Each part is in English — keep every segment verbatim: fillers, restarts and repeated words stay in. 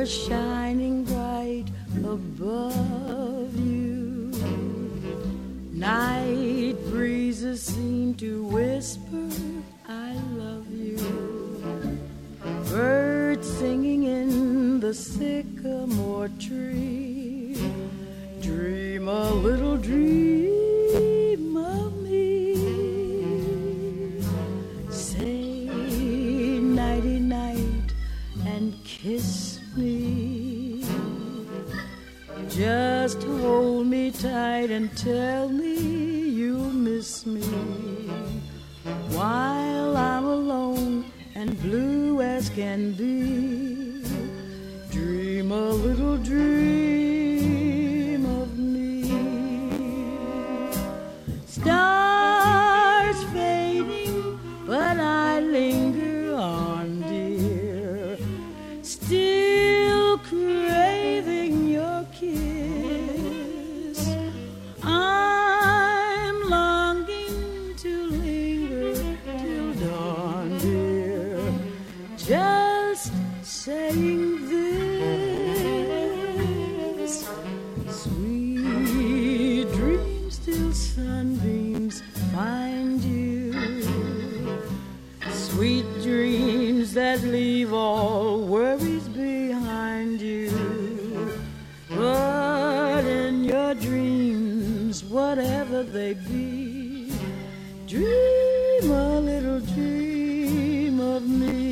shining bright above you. Night breezes seem to whisper, I love you. Birds singing in the sycamore tree. Dream a little dream of me. Say nighty night and kiss me. Just hold me tight and tell me you'll miss me. While I'm alone and blue as can be, dream a little dream of me. Stars fading, but I linger on, dear, still craving your kiss. I'm longing to linger till dawn, dear, just saying this. Sweet dreams till sunbeams find you. Sweet dreams that leave all worries behind you. But in your dreams, whatever they be, dream a little dream of me.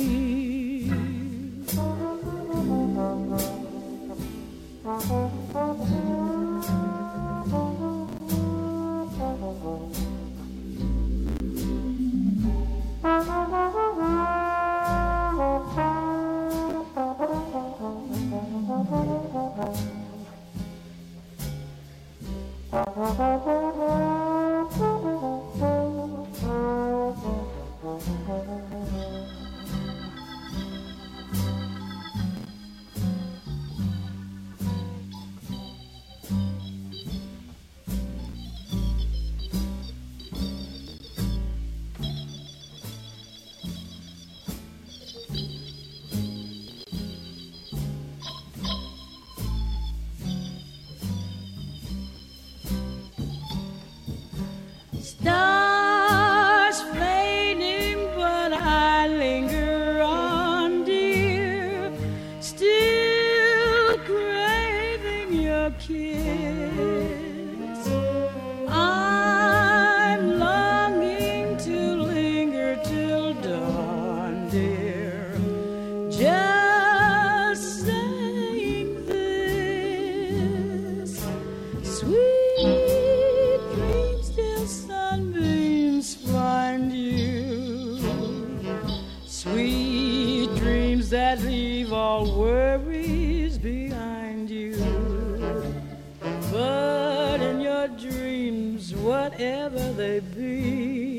Stars fading, but I linger on, dear, still craving your kiss. I'm longing to linger till dawn, dear, just saying this. Sweet dreams till sunbeams find you. Sweet dreams that leave all worries behind you. But in your dreams, whatever they be,